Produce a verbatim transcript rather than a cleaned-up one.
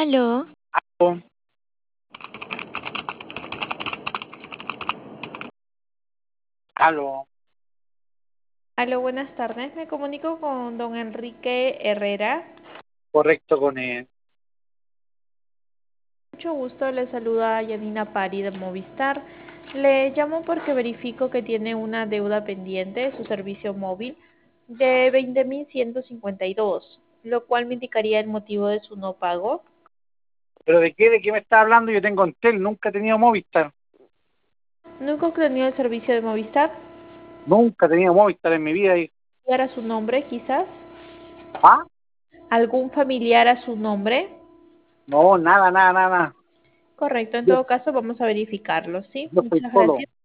Aló, Aló, Aló, buenas tardes. Me comunico con don Enrique Herrera. correcto con él. Mucho gusto, le saluda Yanina Pari de Movistar. Le llamo porque verifico que tiene una deuda pendiente de su servicio móvil de veinte mil ciento cincuenta y dos, lo cual me indicaría el motivo de su no pago. ¿Pero de qué, de qué me está hablando? Yo tengo Entel, nunca he tenido Movistar. ¿Nunca ha tenido el servicio de Movistar? Nunca he tenido Movistar en mi vida. Y, ¿Familiar a su nombre, quizás? ¿ah? ¿Algún familiar a su nombre? No, nada, nada, nada, nada. Correcto, en Yo, todo caso vamos a verificarlo, ¿sí? yo soy Muchas solo. gracias.